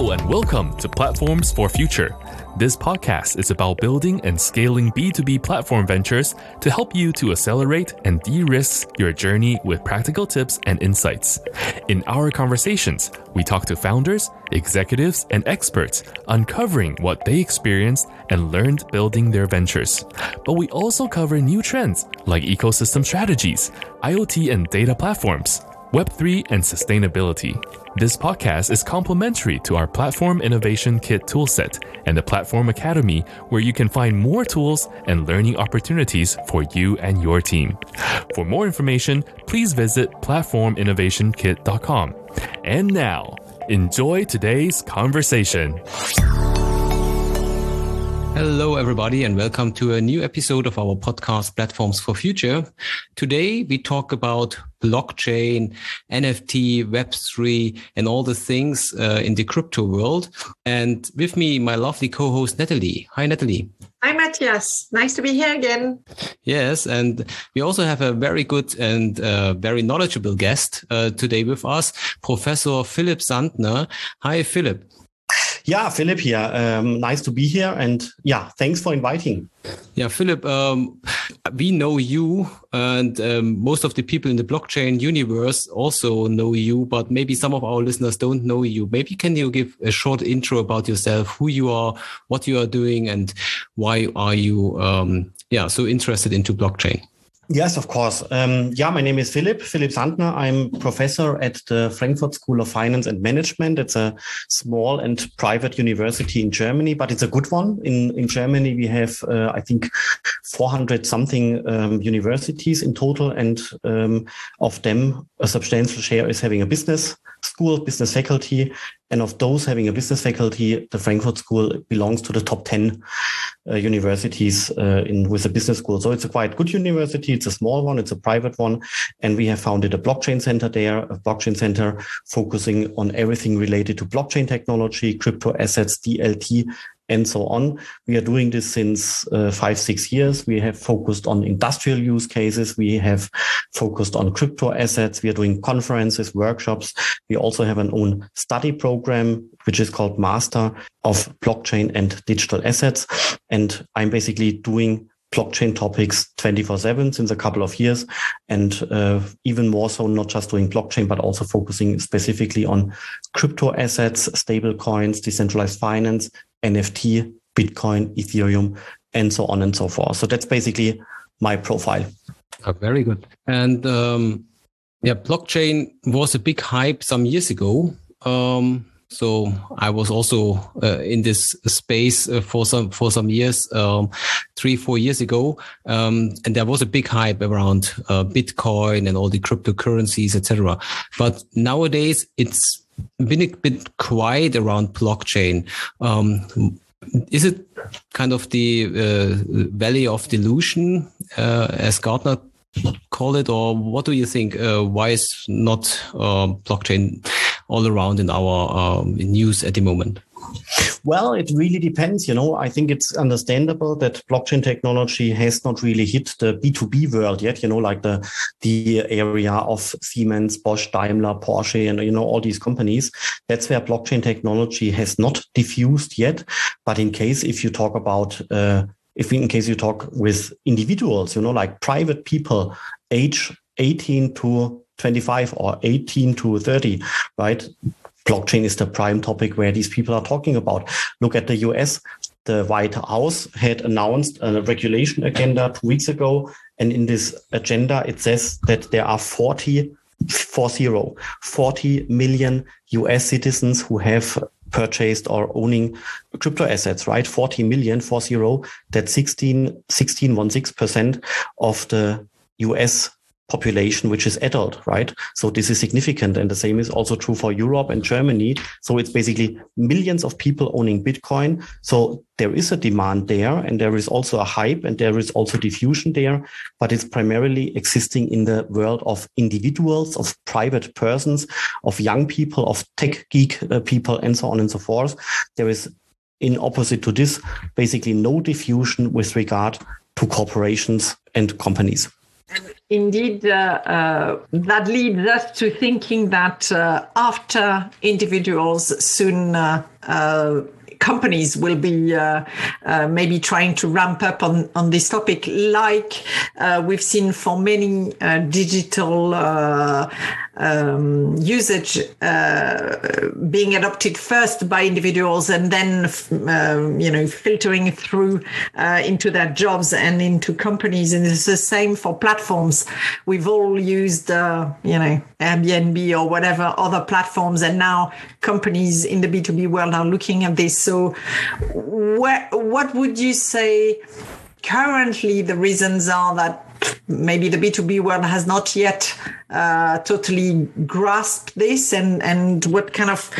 Hello and welcome to Platforms for Future. This podcast is about building and scaling B2B platform ventures to help you to accelerate and de-risk your journey with practical tips and insights. In our conversations, we talk to founders, executives, and experts, uncovering what they experienced and learned building their ventures. But we also cover new trends like ecosystem strategies, IoT and data platforms, Web3 and sustainability. This podcast is complementary to our Platform Innovation Kit toolset and the Platform Academy, where you can find more tools and learning opportunities for you and your team. For more information, please visit platforminnovationkit.com. And now, enjoy today's conversation. Hello, everybody, and welcome to a new episode of our podcast, Platforms for Future. Today, we talk about blockchain, NFT, Web3, and all the things in the crypto world. And with me, my lovely co-host, Natalie. Hi, Natalie. Hi, Matthias. Nice to be here again. Yes, and we also have a very good and very knowledgeable guest today with us, Professor Philipp Sandner. Hi, Philipp. Yeah, Philipp here. Nice to be here. And yeah, thanks for inviting. Yeah, Philipp, we know you, and most of the people in the blockchain universe also know you, but maybe some of our listeners don't know you. Maybe can you give a short intro about yourself, who you are, what you are doing, and why are you so interested into blockchain? Yes, of course. My name is Philipp Sandner. I'm professor at the Frankfurt School of Finance and Management. It's a small and private university in Germany, but it's a good one. In Germany, we have, 400 something universities in total. And of them, a substantial share is having a business school, business faculty. And of those having a business faculty, the Frankfurt School belongs to the top 10 universities with a business school. So it's a quite good university. It's a small one. It's a private one. And we have founded a blockchain center there, a blockchain center focusing on everything related to blockchain technology, crypto assets, DLT, and so on. We are doing this since 5-6 years. We have focused on industrial use cases. We have focused on crypto assets. We are doing conferences, workshops. We also have an own study program, which is called Master of Blockchain and Digital Assets. And I'm basically doing blockchain topics 24/7 since a couple of years. And even more so, not just doing blockchain, but also focusing specifically on crypto assets, stable coins, decentralized finance, NFT, Bitcoin, Ethereum, and so on and so forth. So that's basically my profile. Very good. And blockchain was a big hype some years ago. So I was also in this space for some years, 3-4 years ago, and there was a big hype around Bitcoin and all the cryptocurrencies, etc. But nowadays it's been a bit quiet around blockchain. Is it kind of the valley of delusion, as Gartner call it, or what do you think? Why is not blockchain all around in our news at the moment? Well, it really depends. I think it's understandable that blockchain technology has not really hit the B2B world yet, like the area of Siemens, Bosch, Daimler, Porsche, and, all these companies. That's where blockchain technology has not diffused yet. But in case you talk with individuals, like private people, age 18 to 25 or 18 to 30, right? Blockchain is the prime topic where these people are talking about. Look at the US. The White House had announced a regulation agenda 2 weeks ago. And in this agenda, it says that there are 40 million US citizens who have purchased or owning crypto assets, right? 40 million, 40. That's 16% of the US population, which is adult, right? So this is significant. And the same is also true for Europe and Germany. So it's basically millions of people owning Bitcoin. So there is a demand there, and there is also a hype, and there is also diffusion there, but it's primarily existing in the world of individuals, of private persons, of young people, of tech geek people, and so on and so forth. There is, in opposite to this, basically no diffusion with regard to corporations and companies. Indeed, that leads us to thinking that after individuals, soon companies will be maybe trying to ramp up on this topic, like we've seen for many digital usage being adopted first by individuals and then filtering through into their jobs and into companies. And it's the same for platforms. We've all used Airbnb or whatever other platforms, and now companies in the B2B world are looking at this. So what would you say currently the reasons are that maybe the B2B world has not yet totally grasped this, and what kind of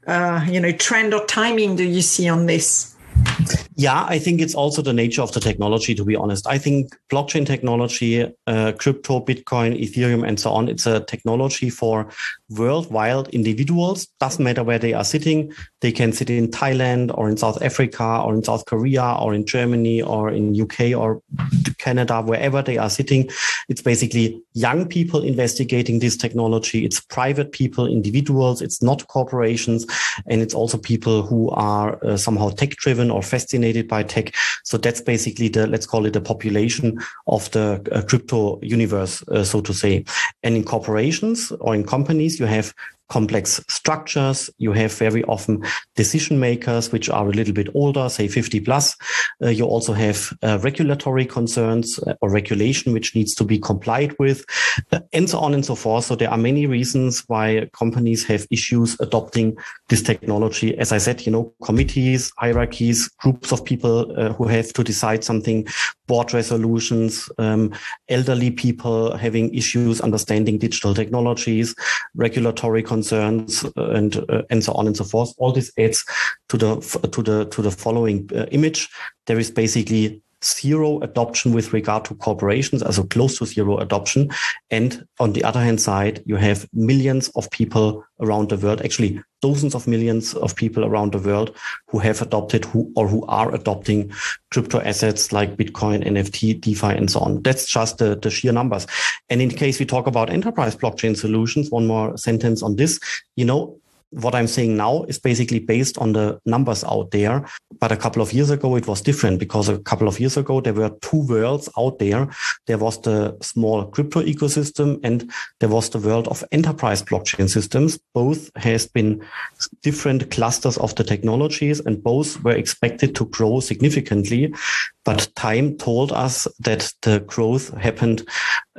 trend or timing do you see on this? Yeah, I think it's also the nature of the technology, to be honest. I think blockchain technology, crypto, Bitcoin, Ethereum, and so on, it's a technology for worldwide individuals. Doesn't matter where they are sitting. They can sit in Thailand or in South Africa or in South Korea or in Germany or in UK or Canada, wherever they are sitting. It's basically young people investigating this technology. It's private people, individuals. It's not corporations. And it's also people who are somehow tech-driven or fascinated by tech. So that's basically let's call it the population of the crypto universe, so to say. And in corporations or in companies, you have complex structures. You have very often decision makers, which are a little bit older, say 50 plus. You also have regulatory concerns or regulation, which needs to be complied with, and so on and so forth. So there are many reasons why companies have issues adopting this technology. As I said, committees, hierarchies, groups of people who have to decide something, board resolutions, elderly people having issues understanding digital technologies, regulatory concerns, and so on and so forth. All this adds to the following image. There is basically zero adoption with regard to corporations, also close to zero adoption. And on the other hand side, you have millions of people around the world, actually dozens of millions of people around the world who have adopted who are adopting crypto assets like Bitcoin, NFT, DeFi, and so on. That's just the sheer numbers. And in case we talk about enterprise blockchain solutions, one more sentence on this, what I'm saying now is basically based on the numbers out there. But a couple of years ago, it was different, because a couple of years ago, there were two worlds out there. There was the small crypto ecosystem and there was the world of enterprise blockchain systems. Both has been different clusters of the technologies, and both were expected to grow significantly. But time told us that the growth happened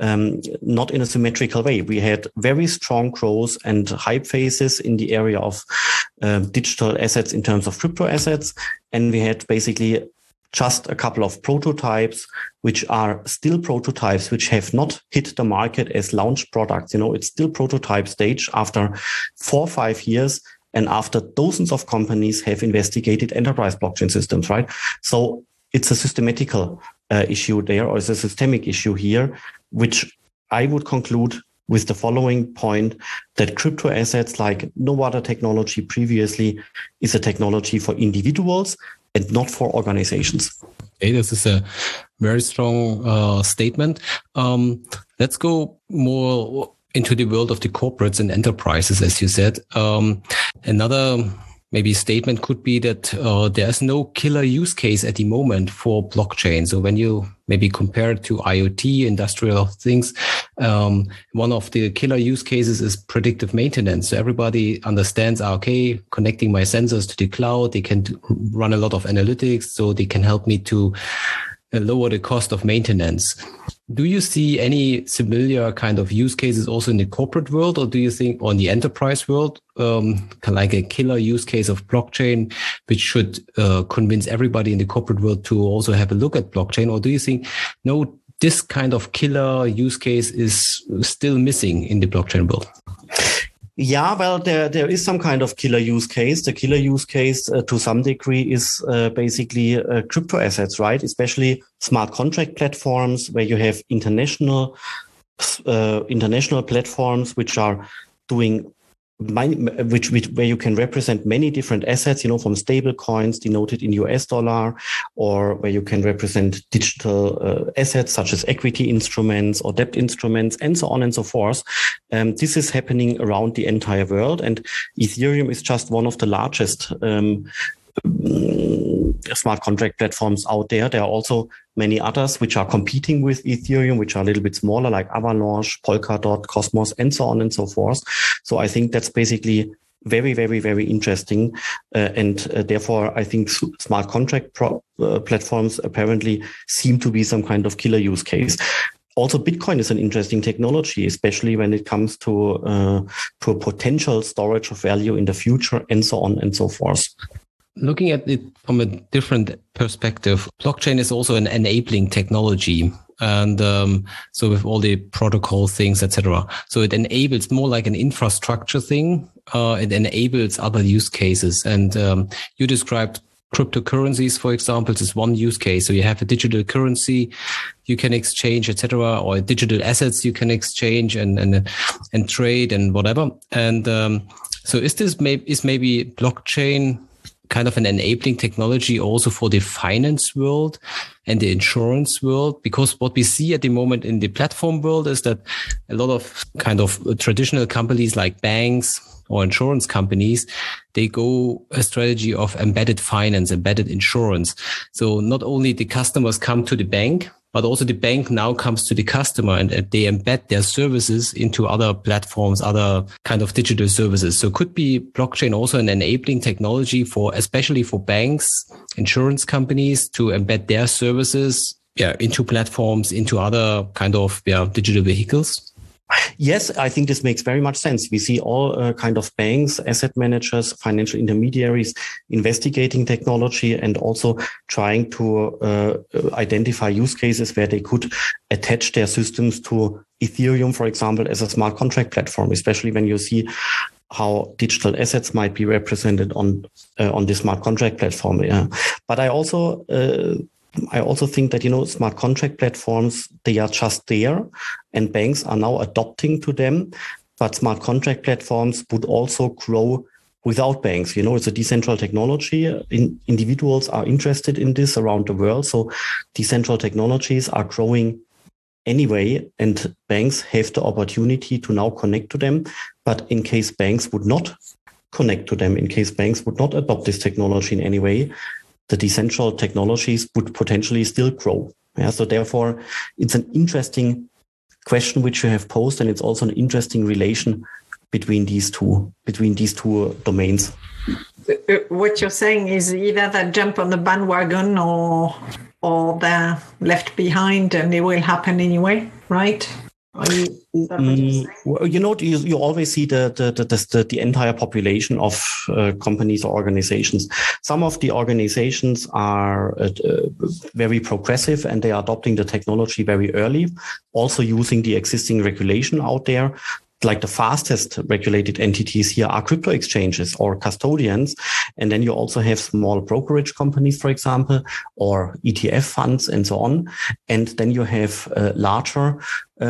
not in a symmetrical way. We had very strong growth and hype phases in the area of digital assets in terms of crypto assets. And we had basically just a couple of prototypes, which are still prototypes, which have not hit the market as launched products. It's still prototype stage after 4 or 5 years. And after dozens of companies have investigated enterprise blockchain systems, right? So it's a systematical issue there, or it's a systemic issue here, which I would conclude with the following point, that crypto assets, like no other technology previously, is a technology for individuals and not for organizations. Okay, this is a very strong statement. Let's go more into the world of the corporates and enterprises, as you said. Another maybe statement could be that there's no killer use case at the moment for blockchain. So when you maybe compare it to IoT, industrial things, one of the killer use cases is predictive maintenance. So everybody understands, okay, connecting my sensors to the cloud, they can run a lot of analytics, so they can help me to lower the cost of maintenance. Do you see any similar kind of use cases also in the corporate world, or do you think on the enterprise world, like a killer use case of blockchain, which should convince everybody in the corporate world to also have a look at blockchain? Or do you think, no, this kind of killer use case is still missing in the blockchain world? Yeah, well, there is some kind of killer use case. The killer use case to some degree is basically crypto assets, right? Especially smart contract platforms where you have international platforms which are doing where you can represent many different assets, from stable coins denoted in US dollar, or where you can represent digital assets such as equity instruments or debt instruments, and so on and so forth. This is happening around the entire world, and Ethereum is just one of the largest smart contract platforms out there. There are also many others which are competing with Ethereum, which are a little bit smaller, like Avalanche, Polkadot, Cosmos, and so on and so forth. So I think that's basically very, very, very interesting. And therefore, I think smart contract platforms apparently seem to be some kind of killer use case. Also, Bitcoin is an interesting technology, especially when it comes to a potential storage of value in the future, and so on and so forth. Looking at it from a different perspective, blockchain is also an enabling technology. And so with all the protocol things, etc. So it enables more like an infrastructure thing. It enables other use cases. And you described cryptocurrencies, for example, is one use case. So you have a digital currency you can exchange, etc., or digital assets you can exchange and trade and whatever. And so is maybe blockchain kind of an enabling technology also for the finance world and the insurance world? Because what we see at the moment in the platform world is that a lot of kind of traditional companies like banks or insurance companies, they go a strategy of embedded finance, embedded insurance. So not only the customers come to the bank, but also the bank now comes to the customer and they embed their services into other platforms, other kind of digital services. So could be blockchain also an enabling technology especially for banks, insurance companies to embed their services into platforms, into other kind of digital vehicles? Yes, I think this makes very much sense. We see all kind of banks, asset managers, financial intermediaries investigating technology and also trying to identify use cases where they could attach their systems to Ethereum, for example, as a smart contract platform, especially when you see how digital assets might be represented on the smart contract platform. Yeah. But I also think that, smart contract platforms, they are just there and banks are now adopting to them. But smart contract platforms would also grow without banks. It's a decentral technology. Individuals are interested in this around the world. So decentral technologies are growing anyway, and banks have the opportunity to now connect to them. But in case banks would not connect to them, in case banks would not adopt this technology in any way, the decentral technologies would potentially still grow. Yeah, so therefore, it's an interesting question which you have posed, and it's also an interesting relation between these two domains. What you're saying is either they jump on the bandwagon or they're left behind, and it will happen anyway, right? Is that what you're saying? Well, you always see the entire population of companies or organizations. Some of the organizations are very progressive and they are adopting the technology very early, also using the existing regulation out there. Like the fastest regulated entities here are crypto exchanges or custodians. And then you also have small brokerage companies, for example, or ETF funds and so on. And then you have larger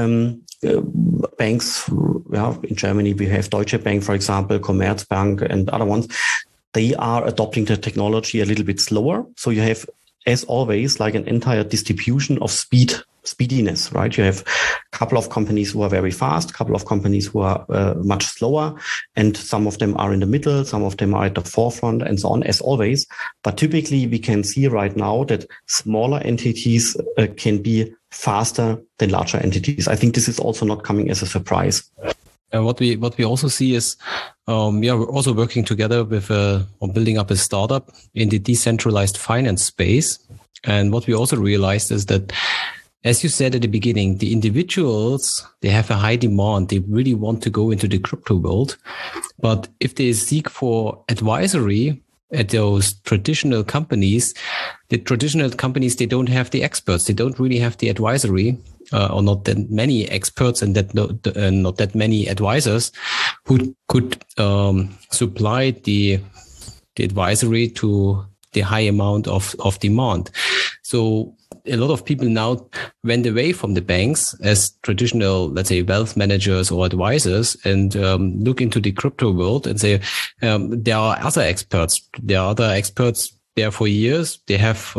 banks. In Germany, we have Deutsche Bank, for example, Commerzbank and other ones. They are adopting the technology a little bit slower. So you have, as always, like an entire distribution of speediness, right? You have a couple of companies who are very fast, a couple of companies who are much slower, and some of them are in the middle, some of them are at the forefront, and so on, as always. But typically, we can see right now that smaller entities can be faster than larger entities. I think this is also not coming as a surprise. What we also see is, we're also working together with or building up a startup in the decentralized finance space. And what we also realized is that, as you said at the beginning, the individuals, they have a high demand. They really want to go into the crypto world. But if they seek for advisory at those traditional companies, they don't have the experts. They don't really have the advisory, or not that many experts and not that many advisors who could supply the advisory to the high amount of demand. So a lot of people now went away from the banks as traditional, let's say, wealth managers or advisors, and look into the crypto world and say, there are other experts. There are other experts there for years. They have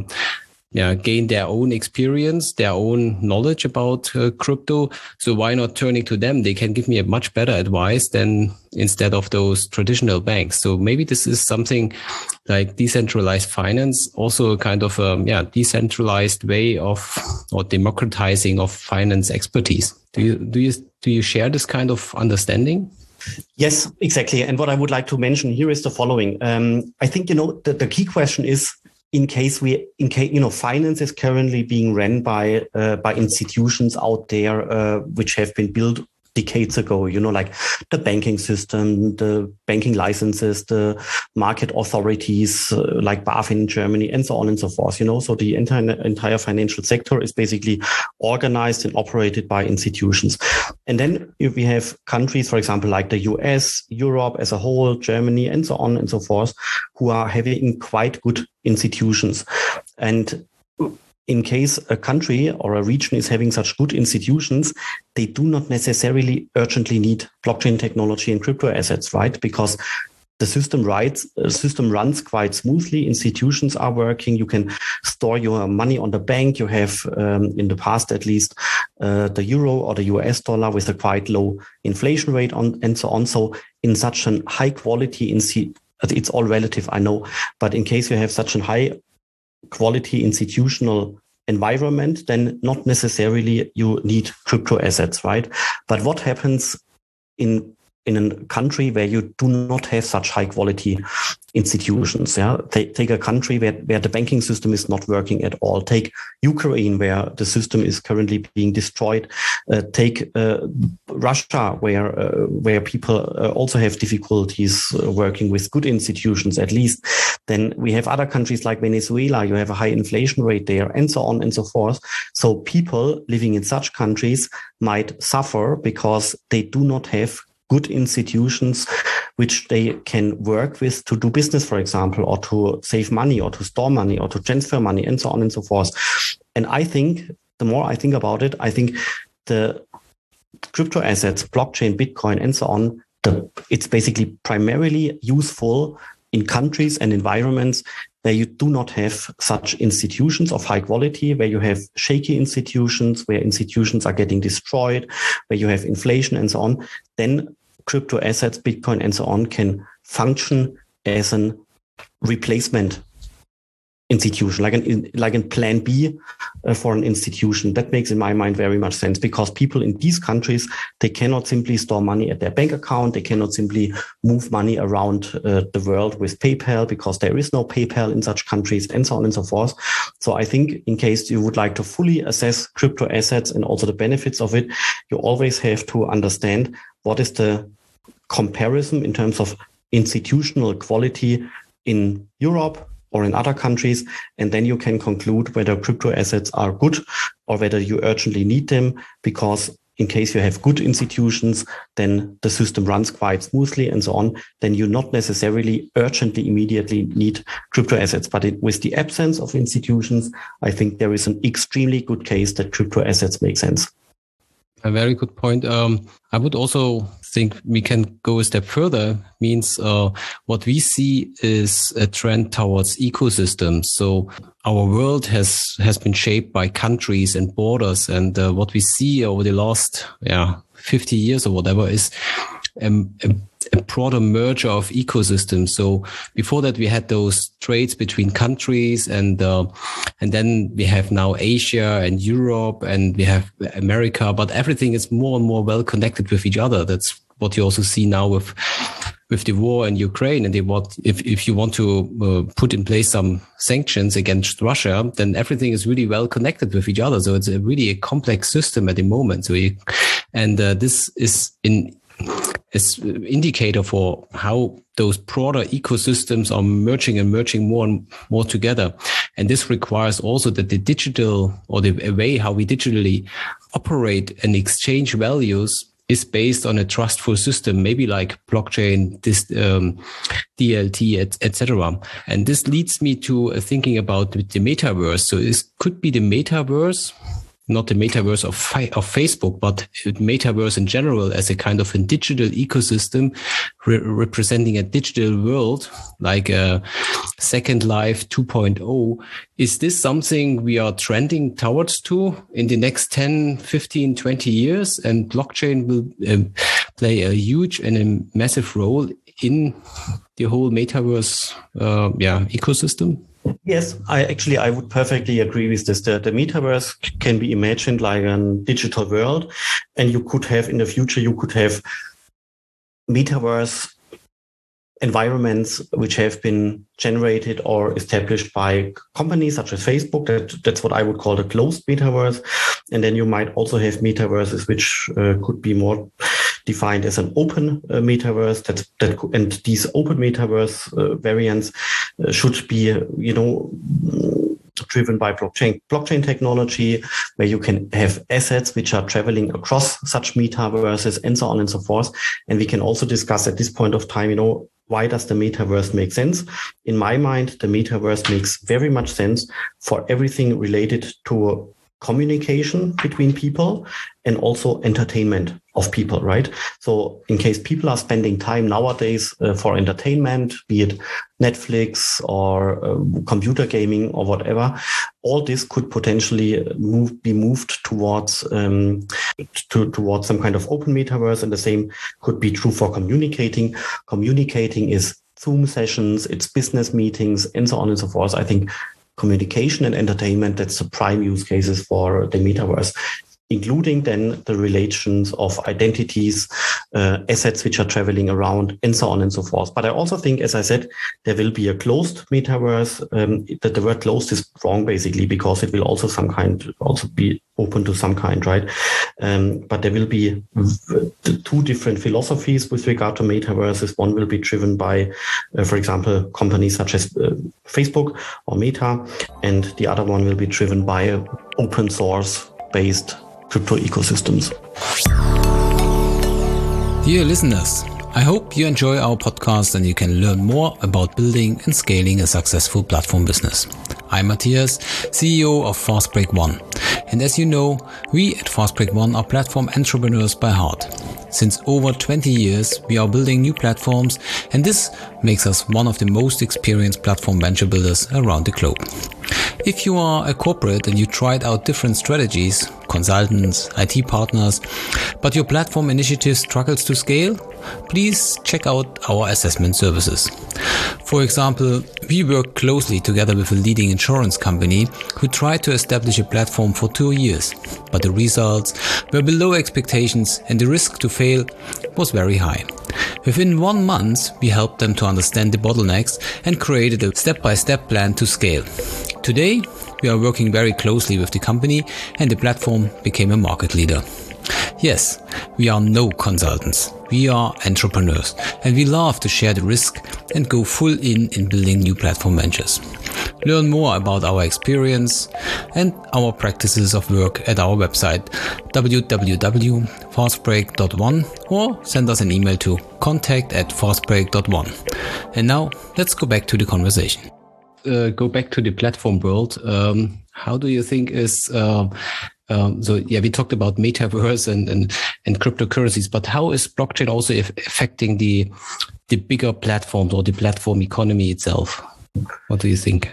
gained their own experience, their own knowledge about crypto. So why not turning to them? They can give me a much better advice than instead of those traditional banks. So maybe this is something like decentralized finance, also a kind of decentralized way of or democratizing of finance expertise. Do you share this kind of understanding? Yes, exactly. And what I would like to mention here is the following. I think the key question is, in case finance is currently being run by institutions out there which have been built decades ago, like the banking system, the banking licenses, the market authorities like BaFin in Germany, and so on and so forth. So the entire financial sector is basically organized and operated by institutions. And then if we have countries, for example, like the US, Europe as a whole, Germany, and so on and so forth, who are having quite good institutions. And in case a country or a region is having such good institutions, they do not necessarily urgently need blockchain technology and crypto assets, right? Because the system runs quite smoothly. Institutions are working. You can store your money on the bank. You have, in the past at least, the euro or the US dollar with a quite low inflation rate and so on. So in such a high quality, it's all relative, I know, but in case you have such a high quality institutional environment, then not necessarily you need crypto assets, right? But what happens in a country where you do not have such high quality institutions? Yeah, take a country where the banking system is not working at all. Take Ukraine, where the system is currently being destroyed. Take Russia, where people also have difficulties working with good institutions, at least. Then we have other countries like Venezuela. You have a high inflation rate there, and so on and so forth. So people living in such countries might suffer because they do not have good institutions which they can work with to do business, for example, or to save money or to store money or to transfer money and so on and so forth. And I think the more I think about it, I think the crypto assets, blockchain, Bitcoin, and so on, it's basically primarily useful in countries and environments where you do not have such institutions of high quality, where you have shaky institutions, where institutions are getting destroyed, where you have inflation and so on. Then crypto assets, Bitcoin, and so on can function as an replacement institution, like a plan B for an institution. That makes, in my mind, very much sense, because people in these countries, they cannot simply store money at their bank account. They cannot simply move money around the world with PayPal, because there is no PayPal in such countries, and so on and so forth. So I think in case you would like to fully assess crypto assets and also the benefits of it, you always have to understand what is the comparison in terms of institutional quality in Europe or in other countries, and then you can conclude whether crypto assets are good or whether you urgently need them, because in case you have good institutions, then the system runs quite smoothly and so on, then you not necessarily urgently immediately need crypto assets. But with the absence of institutions, I think there is an extremely good case that crypto assets make sense. A very good point. I would also think we can go a step further. Means what we see is a trend towards ecosystems. So our world has been shaped by countries and borders, and what we see over the last 50 years or whatever is a broader merger of ecosystems. So before that, we had those trades between countries, and then we have now Asia and Europe, and we have America. But everything is more and more well connected with each other. That's what you also see now with the war in Ukraine. And if you want to put in place some sanctions against Russia, then everything is really well connected with each other. So it's really a complex system at the moment. This is is indicator for how those broader ecosystems are merging more and more together. And this requires also that the digital, or the way how we digitally operate and exchange values, is based on a trustful system, maybe like blockchain, DLT, etc. And this leads me to thinking about the metaverse. So it could be the metaverse, not the metaverse of Facebook, but metaverse in general as a kind of a digital ecosystem representing a digital world, like a Second Life 2.0. Is this something we are trending towards to in the next 10, 15, 20 years? And blockchain will play a huge and a massive role in the whole metaverse ecosystem? Yes, I would perfectly agree with this. The metaverse can be imagined like a digital world, and you could have in the future, metaverse environments which have been generated or established by companies such as Facebook. That's what I would call the closed metaverse. And then you might also have metaverses which could be more defined as an open metaverse. And these open metaverse variants should be, driven by blockchain technology, where you can have assets which are traveling across such metaverses and so on and so forth. And we can also discuss at this point of time, why does the metaverse make sense? In my mind, the metaverse makes very much sense for everything related to communication between people and also entertainment of people, right? So in case people are spending time nowadays for entertainment, be it Netflix or computer gaming or whatever, all this could potentially be moved towards towards some kind of open metaverse. And the same could be true for communicating. Communicating is Zoom sessions, it's business meetings, and so on and so forth. I think communication and entertainment, that's the prime use cases for the metaverse, including then the relations of identities, assets which are traveling around, and so on and so forth. But I also think, as I said, there will be a closed metaverse. That the word closed is wrong, basically, because it will also be open to some kind, right? But there will be two different philosophies with regard to metaverses. One will be driven by, for example, companies such as Facebook or Meta, and the other one will be driven by open source based crypto ecosystems. Dear listeners, I hope you enjoy our podcast and you can learn more about building and scaling a successful platform business. I'm Matthias, CEO of Fastbreak One. And as you know, we at Fastbreak One are platform entrepreneurs by heart. Since over 20 years, we are building new platforms, and this makes us one of the most experienced platform venture builders around the globe. If you are a corporate and you tried out different strategies, consultants, IT partners, but your platform initiative struggles to scale, please check out our assessment services. For example, we work closely together with a leading insurance company who tried to establish a platform for 2 years, but the results were below expectations and the risk to fail was very high. Within 1 month, we helped them to understand the bottlenecks and created a step-by-step plan to scale. Today, we are working very closely with the company and the platform became a market leader. Yes, we are no consultants. We are entrepreneurs and we love to share the risk and go full in building new platform ventures. Learn more about our experience and our practices of work at our website www.fastbreak.one or send us an email to contact@fastbreak.one. And now let's go back to the conversation. Go back to the platform world. How do you think is we talked about metaverse and cryptocurrencies, but how is blockchain also affecting the bigger platforms or the platform economy itself? What do you think?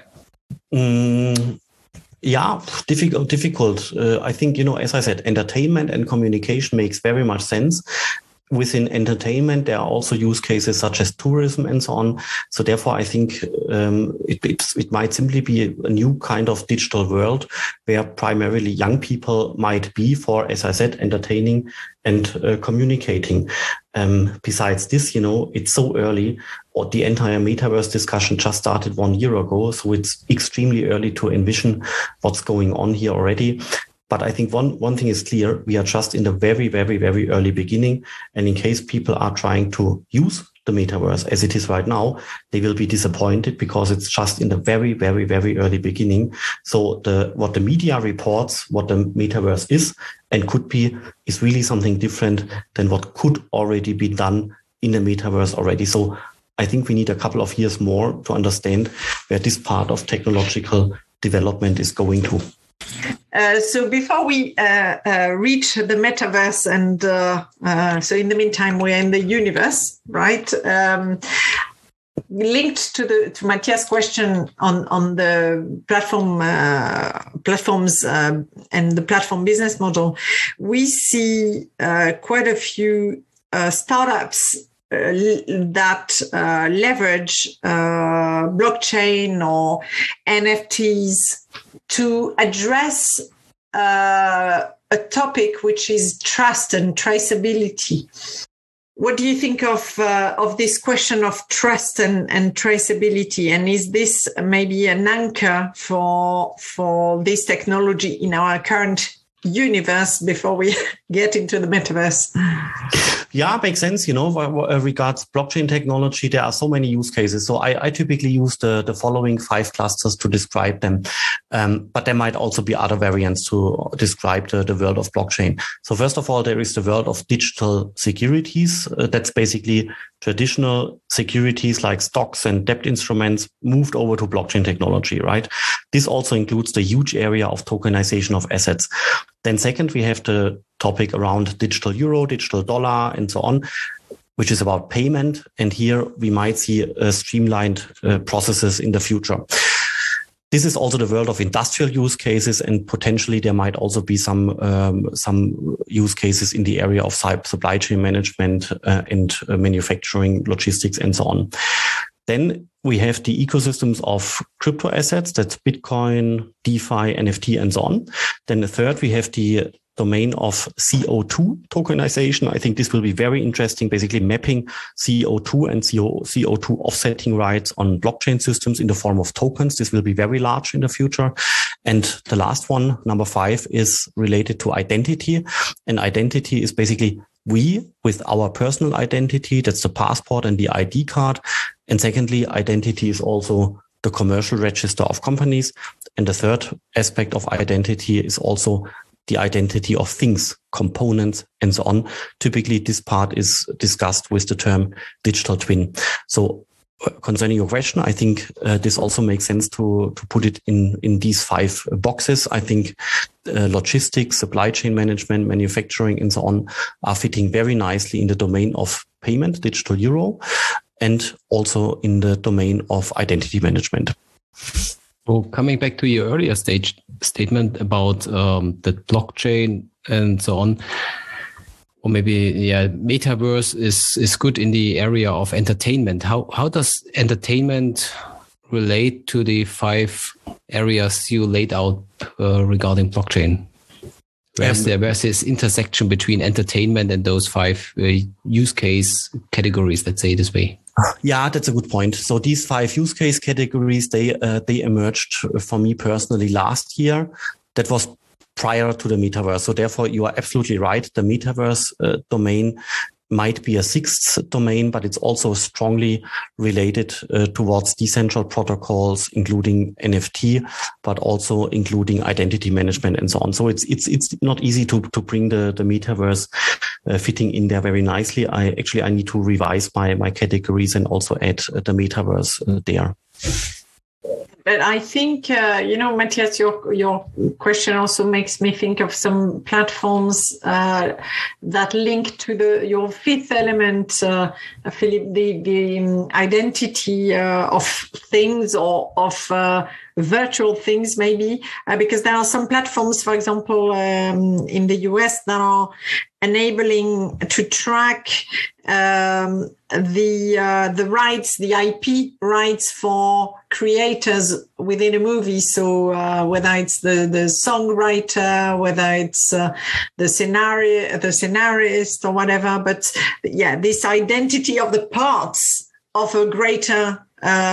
Difficult. I think, as I said, entertainment and communication makes very much sense. Within entertainment, there are also use cases such as tourism and so on. So therefore, I think it might simply be a new kind of digital world where primarily young people might be for, as I said, entertaining and communicating. Besides this, it's so early, or the entire metaverse discussion just started 1 year ago. So it's extremely early to envision what's going on here already. But I think one thing is clear, we are just in the very, very, very early beginning. And in case people are trying to use the metaverse as it is right now, they will be disappointed because it's just in the very, very, very early beginning. So what the media reports, what the metaverse is, and could be is really something different than what could already be done in the metaverse already. So I think we need a couple of years more to understand where this part of technological development is going to. So before we reach the metaverse, and so in the meantime, we're in the universe, right? Linked to Matthias' question on the platforms and the platform business model, we see quite a few startups that leverage blockchain or NFTs to address a topic which is trust and traceability. What do you think of this question of trust and traceability? And is this maybe an anchor for this technology in our current universe before we get into the metaverse? Yeah, makes sense. Regards blockchain technology, there are so many use cases. So I typically use the following 5 clusters to describe them. But there might also be other variants to describe the world of blockchain. So first of all, there is the world of digital securities. That's basically traditional securities like stocks and debt instruments moved over to blockchain technology, right? This also includes the huge area of tokenization of assets. Then second, we have the topic around digital euro, digital dollar, and so on, which is about payment. And here we might see streamlined processes in the future. This is also the world of industrial use cases, and potentially there might also be some use cases in the area of supply chain management and manufacturing, logistics, and so on. Then we have the ecosystems of crypto assets, that's Bitcoin, DeFi, NFT, and so on. Then the third, we have the domain of CO2 tokenization. I think this will be very interesting, basically mapping CO2 and CO2 offsetting rights on blockchain systems in the form of tokens. This will be very large in the future. And the last one, number 5, is related to identity. And identity is basically we with our personal identity, that's the passport and the ID card. And secondly, identity is also the commercial register of companies. And the third aspect of identity is also the identity of things, components, and so on. Typically, this part is discussed with the term digital twin. So concerning your question, I think this also makes sense to put it in these 5 boxes. I think logistics, supply chain management, manufacturing, and so on are fitting very nicely in the domain of payment, digital euro, and also in the domain of identity management. Well, coming back to your earlier statement about the blockchain and so on, or maybe metaverse is good in the area of entertainment. How does entertainment relate to the 5 areas you laid out regarding blockchain? Where's this intersection between entertainment and those 5 use case categories, let's say this way? Yeah, that's a good point. So these 5 use case categories, they emerged for me personally last year. That was prior to the metaverse. So therefore, you are absolutely right. The metaverse domain might be a 6th domain, but it's also strongly related towards decentral protocols, including NFT, but also including identity management and so on. So it's not easy to bring the metaverse fitting in there very nicely. I need to revise my categories and also add the metaverse there. But I think, Matthias, your question also makes me think of some platforms that link to your 5th element, Philip, the identity of things or of virtual things, maybe, because there are some platforms, for example, in the US that are enabling to track the rights, the IP rights for creators within a movie. So whether it's the songwriter, whether it's the scenarist or whatever, but yeah, this identity of the parts of a greater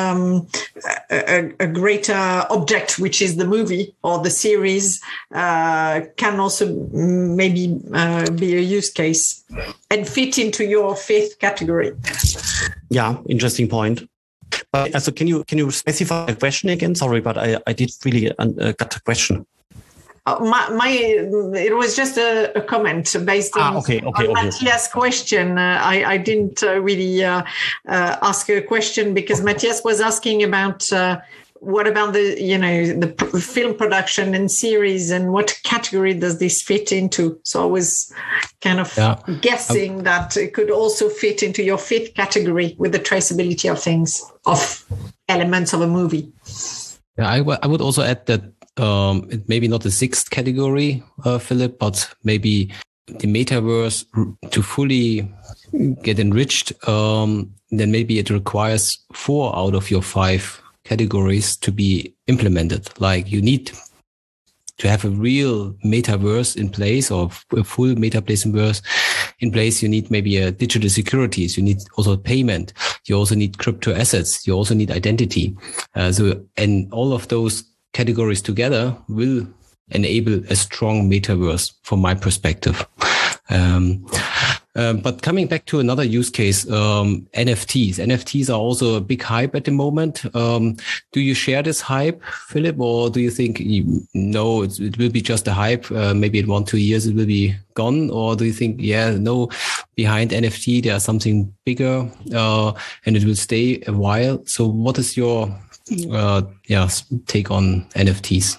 object, which is the movie or the series, can also maybe be a use case and fit into your 5th category. Yeah, interesting point. But so can you specify the question again? Sorry, but I did really get the question. It was just a comment based on, on Matthias' question. I didn't really ask a question because Matthias was asking about what about the film production and series and what category does this fit into? So I was kind of guessing that it could also fit into your fifth category with the traceability of things, of elements of a movie. Yeah, I would also add that maybe not the sixth category, Philip, but maybe the metaverse to fully get enriched, then maybe it requires 4 out of your 5 categories to be implemented. Like you need to have a real metaverse in place, or a full metaverse in place. You need maybe a digital securities. You need also payment. You also need crypto assets. You also need identity. And all of those categories together will enable a strong metaverse from my perspective. But coming back to another use case, NFTs. NFTs are also a big hype at the moment. Do you share this hype, Philip, or do you think no, it will be just a hype? Maybe in 1-2 years it will be gone, or do you think behind NFT there's something bigger and it will stay a while? So what is your take on NFTs?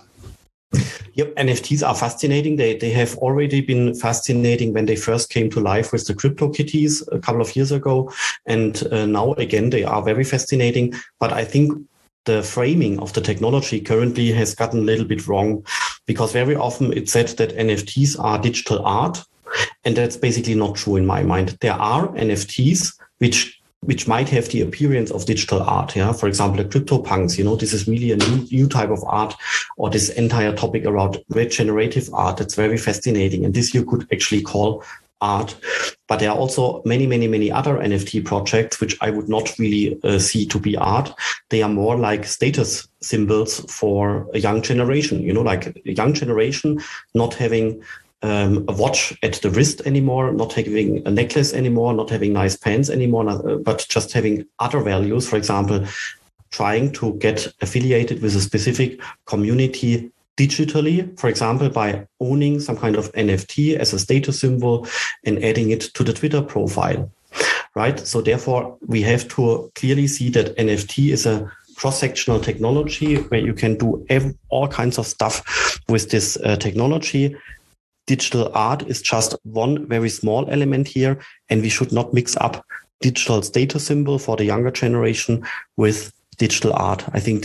Yep, NFTs are fascinating. They have already been fascinating when they first came to life with the CryptoKitties a couple of years ago. And now again, they are very fascinating. But I think the framing of the technology currently has gotten a little bit wrong, because very often it's said that NFTs are digital art. And that's basically not true in my mind. There are NFTs which might have the appearance of digital art. Yeah, for example, the CryptoPunks, this is really a new type of art, or this entire topic around regenerative art. That's very fascinating. And this you could actually call art. But there are also many, many, many other NFT projects, which I would not really see to be art. They are more like status symbols for a young generation, like a young generation not having a watch at the wrist anymore, not having a necklace anymore, not having nice pants anymore, but just having other values. For example, trying to get affiliated with a specific community digitally, for example, by owning some kind of NFT as a status symbol and adding it to the Twitter profile, right? So therefore, we have to clearly see that NFT is a cross-sectional technology where you can do all kinds of stuff with this technology. Digital art is just one very small element here, and we should not mix up digital status symbol for the younger generation with digital art. I think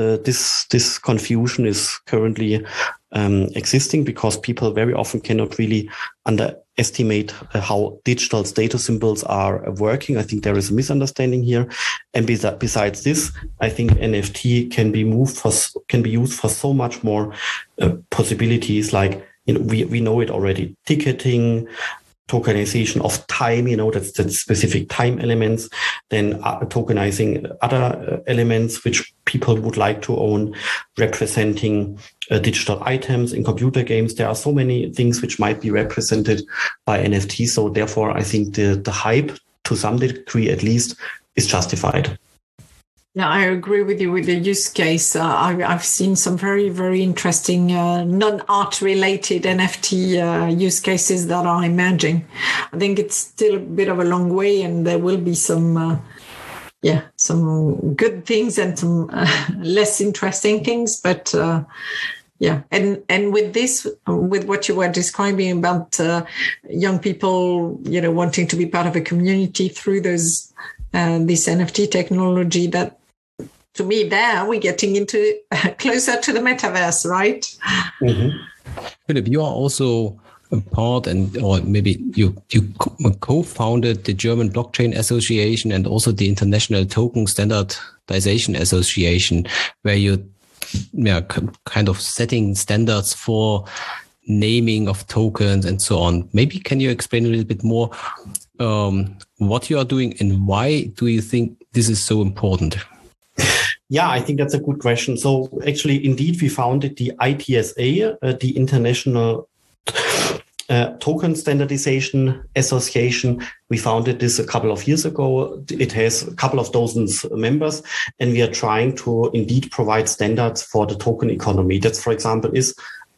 this confusion is currently existing because people very often cannot really underestimate how digital status symbols are working. I think there is a misunderstanding here. And besides this, I think NFT can be used for so much more possibilities, like we know it already. Ticketing, tokenization of time, that's specific time elements, then tokenizing other elements which people would like to own, representing digital items in computer games. There are so many things which might be represented by NFT. So therefore, I think the hype, to some degree at least, is justified. Yeah, I agree with you with the use case. I've seen some very, very interesting non-art related NFT use cases that are emerging. I think it's still a bit of a long way, and there will be some good things and some less interesting things. But and with this, with what you were describing about young people, wanting to be part of a community through this NFT technology, that, to me, there we're getting into closer to the metaverse, right? Mm-hmm. Philip, you are also a part, or maybe you co-founded the German Blockchain Association and also the International Token Standardization Association, where you kind of setting standards for naming of tokens and so on. Maybe can you explain a little bit more what you are doing and why do you think this is so important? Yeah, I think that's a good question. So actually, indeed, we founded the ITSA, the International Token Standardization Association. We founded this a couple of years ago. It has a couple of dozens members, and we are trying to indeed provide standards for the token economy. That's, for example, is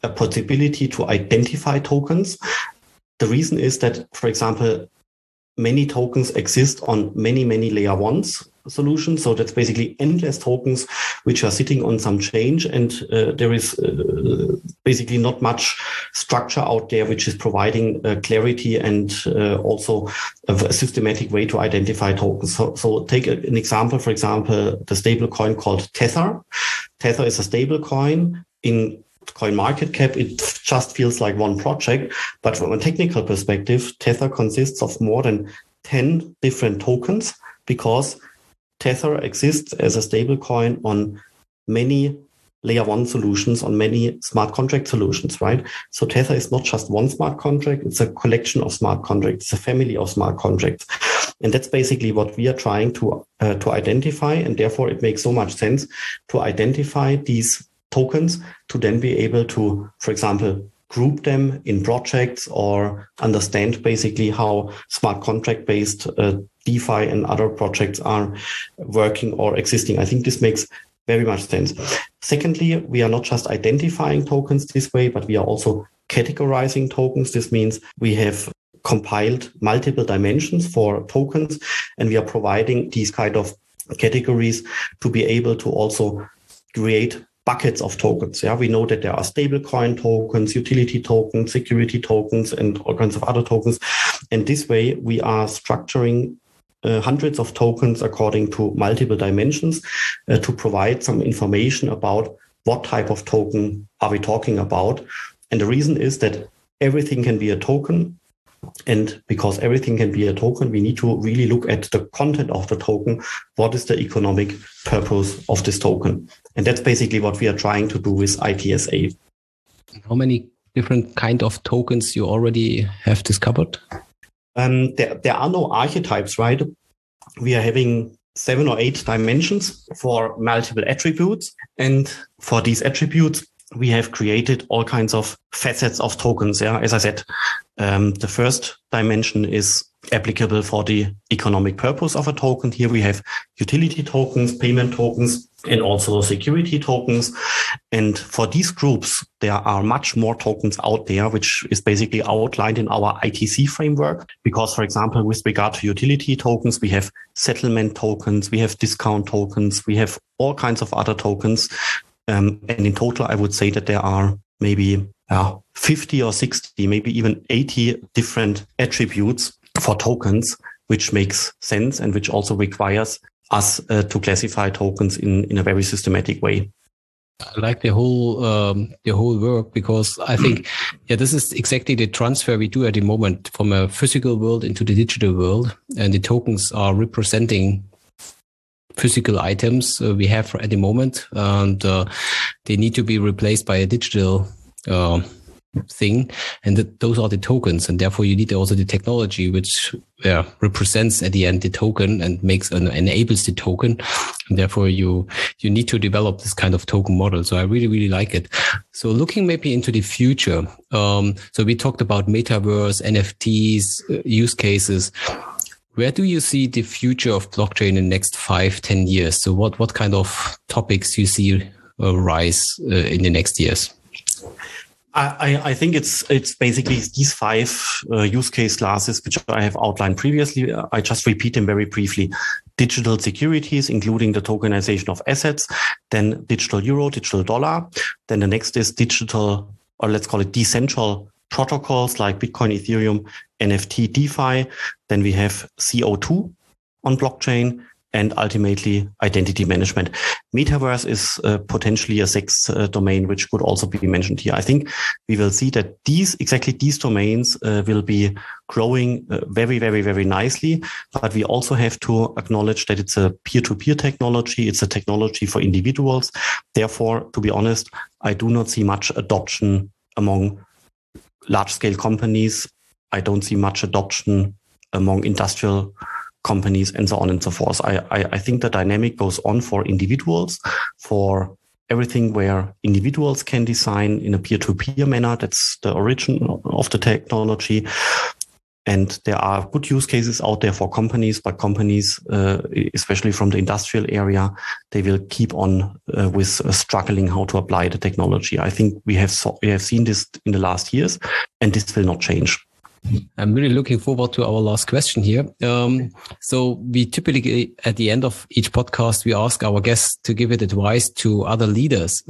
a possibility to identify tokens. The reason is that, for example, many tokens exist on many layer ones solutions. So that's basically endless tokens which are sitting on some change, and there is basically not much structure out there which is providing clarity and also a systematic way to identify tokens. So take an example, for example, the stable coin called Tether. Tether is a stable coin. In CoinMarketCap, it just feels like one project, but from a technical perspective, Tether consists of more than 10 different tokens, because Tether exists as a stable coin on many layer one solutions, on many smart contract solutions, right? So Tether is not just one smart contract, it's a collection of smart contracts, it's a family of smart contracts. And that's basically what we are trying to identify. And therefore it makes so much sense to identify these tokens to then be able to, for example, group them in projects or understand basically how smart contract based DeFi and other projects are working or existing. I think this makes very much sense. Secondly, we are not just identifying tokens this way, but we are also categorizing tokens. This means we have compiled multiple dimensions for tokens, and we are providing these kind of categories to be able to also create buckets of tokens. Yeah, we know that there are stablecoin tokens, utility tokens, security tokens, and all kinds of other tokens. And this way, we are structuring hundreds of tokens according to multiple dimensions to provide some information about what type of token are we talking about. And the reason is that everything can be a token. And because everything can be a token, we need to really look at the content of the token. What is the economic purpose of this token? And that's basically what we are trying to do with ITSA. How many different kind of tokens you already have discovered? There are no archetypes, right? We are having 7 or 8 dimensions for multiple attributes. And for these attributes, we have created all kinds of facets of tokens. Yeah, as I said, the first dimension is applicable for the economic purpose of a token. Here we have utility tokens, payment tokens, and also security tokens. And for these groups, there are much more tokens out there, which is basically outlined in our ITC framework. Because, for example, with regard to utility tokens, we have settlement tokens, we have discount tokens, we have all kinds of other tokens. And in total, I would say that there are maybe 50 or 60, maybe even 80 different attributes for tokens, which makes sense and which also requires us to classify tokens in a very systematic way. I like the whole work, because I think, this is exactly the transfer we do at the moment from a physical world into the digital world. And the tokens are representing physical items we have at the moment, and they need to be replaced by a digital thing, and those are the tokens, and therefore you need also the technology which represents at the end the token and enables the token, and therefore you need to develop this kind of token model. So I really like it. So looking maybe into the future, so we talked about metaverse, NFTs, use cases. Where do you see the future of blockchain in the next 5-10 years? So what kind of topics you see rise in the next years? I think it's basically these 5 use case classes which I have outlined previously. I just repeat them very briefly. Digital securities, including the tokenization of assets, then digital euro, digital dollar. Then the next is digital, or let's call it decentral protocols like Bitcoin, Ethereum, NFT, DeFi. Then we have CO2 on blockchain, and ultimately identity management. Metaverse is potentially a 6th domain, which could also be mentioned here. I think we will see that exactly these domains will be growing very, very, very nicely. But we also have to acknowledge that it's a peer-to-peer technology. It's a technology for individuals. Therefore, to be honest, I do not see much adoption among large-scale companies. I don't see much adoption among industrial companies and so on and so forth. I think the dynamic goes on for individuals, for everything where individuals can design in a peer-to-peer manner. That's the origin of the technology. And there are good use cases out there for companies, but companies, especially from the industrial area, they will keep on with struggling how to apply the technology. I think we have seen this in the last years, and this will not change. I'm really looking forward to our last question here. So we typically, at the end of each podcast, we ask our guests to give it advice to other leaders.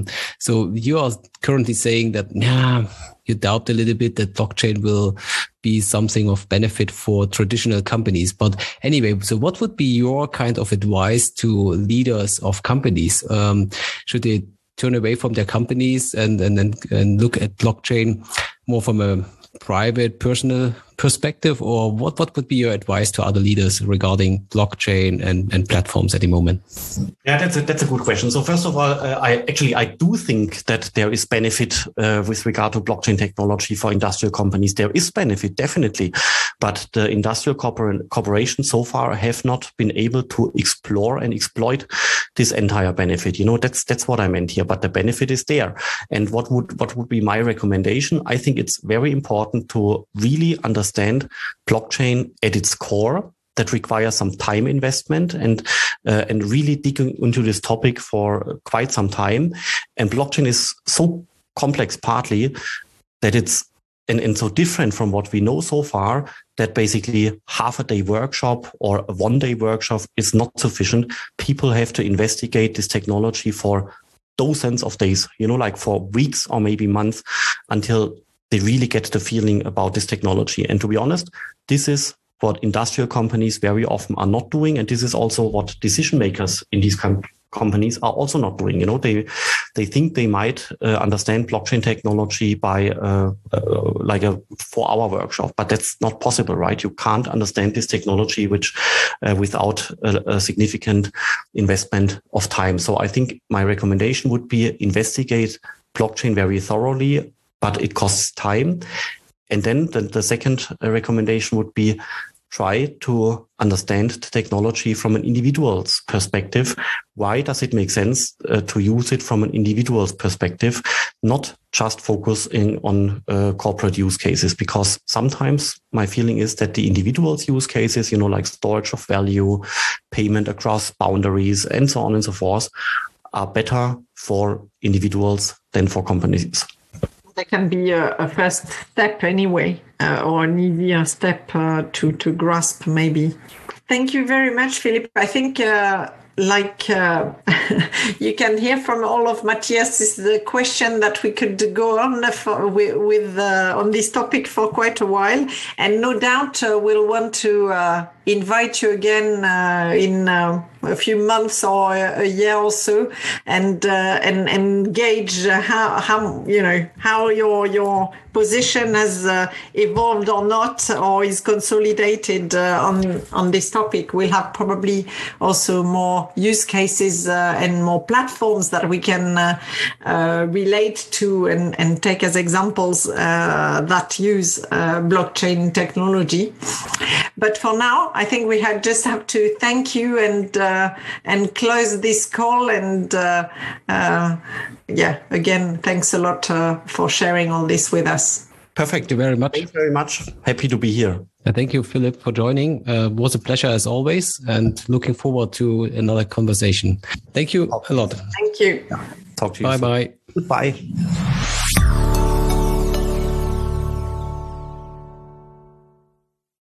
So you are currently saying that, you doubt a little bit that blockchain will be something of benefit for traditional companies. But anyway, so what would be your kind of advice to leaders of companies? Should they turn away from their companies and look at blockchain more from a private, personal perspective, or what would be your advice to other leaders regarding blockchain and platforms at the moment? Yeah, that's a good question. So first of all, I do think that there is benefit with regard to blockchain technology for industrial companies. There is benefit, definitely, but the industrial corporations so far have not been able to explore and exploit this entire benefit. That's what I meant here. But the benefit is there. And what would be my recommendation? I think it's very important to really understand blockchain at its core. That requires some time investment and really digging into this topic for quite some time. And blockchain is so complex partly that it's and so different from what we know so far that basically half a day workshop or a 1 day workshop is not sufficient. People have to investigate this technology for dozens of days, like for weeks or maybe months until they really get the feeling about this technology. And to be honest, this is what industrial companies very often are not doing. And this is also what decision makers in these companies are also not doing. They think they might understand blockchain technology by like a 4-hour workshop, but that's not possible, right? You can't understand this technology without a significant investment of time. So I think my recommendation would be investigate blockchain very thoroughly, but it costs time. And then the second recommendation would be try to understand the technology from an individual's perspective. Why does it make sense to use it from an individual's perspective, not just focusing on corporate use cases? Because sometimes my feeling is that the individual's use cases, like storage of value, payment across boundaries, and so on and so forth, are better for individuals than for companies. There can be a first step anyway, or an easier step to grasp maybe. Thank you very much, Philip. I think you can hear from all of Matthias, this is the question that we could go on with on this topic for quite a while. And no doubt we'll want to invite you again in a few months or a year or so, and gauge how your position has evolved or not, or is consolidated on this topic. We'll have probably also more use cases and more platforms that we can relate to and take as examples that use blockchain technology. But for now, I think we just have to thank you and close this call. And again, thanks a lot for sharing all this with us. Perfect. Thank you very much. Thanks very much. Happy to be here. Thank you, Philip, for joining. It was a pleasure as always, and looking forward to another conversation. Thank you a lot. Thank you. Talk to you Bye-bye. Goodbye.